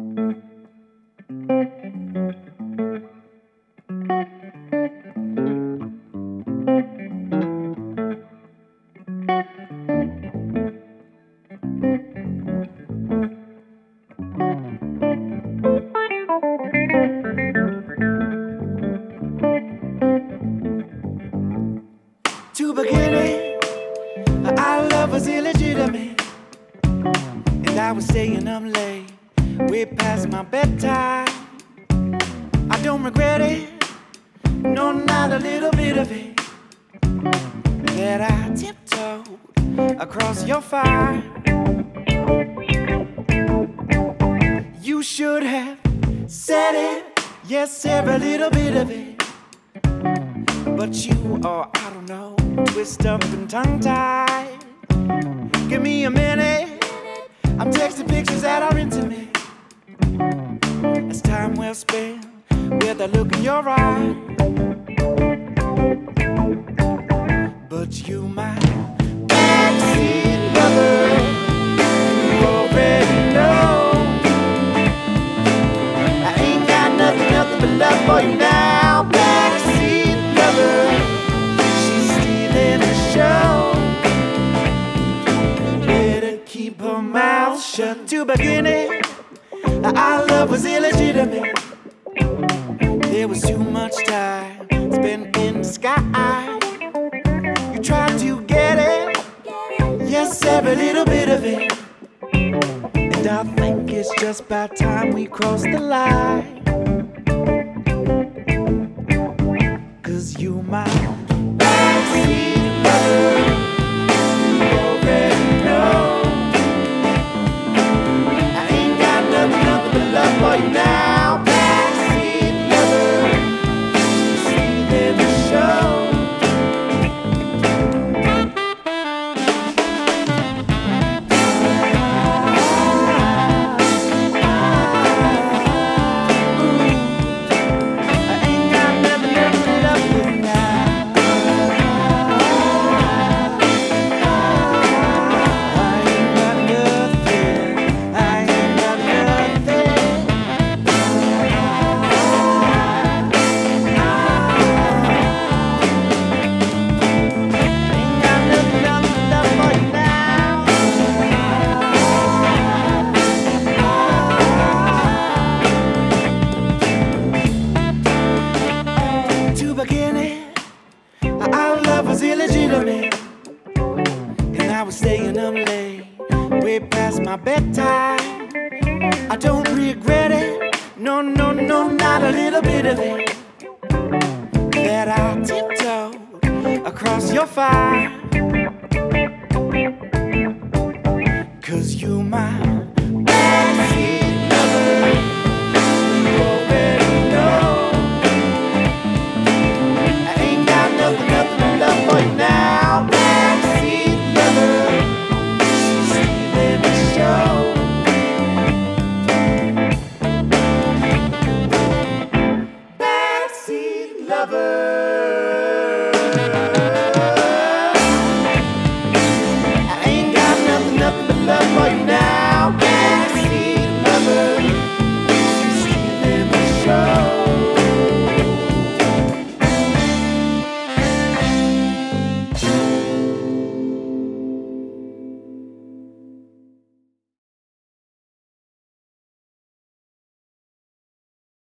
To beginning, our love was illegitimate, and I was staying up late, way past my bedtime. I don't regret it, no, not a little bit of it, that I tiptoed across your fire. You should have said it, yes, every little bit of it, but you are, I don't know, twist up and tongue-tied. Give me a minute, I'm texting pictures that are intimate. It's time well spent with a look in your eye. But you my backseat lover, you already know I ain't got nothing but love for you now. Backseat lover, she's stealing the show. Better keep her mouth shut. To begin it, our love was illegitimate. There was too much time spent in the sky. You tried to get it, yes, every little bit of it, and I think it's just about time we cross the line. 'Cause you my backseat lover, you already know I ain't got nothing but love for you now. Backseat lover, stealing the show. Our love was illegitimate, and I was staying up late, way past my bedtime. I don't regret it, no, not a little bit of it, that I tiptoed across your fire. 'Cause you my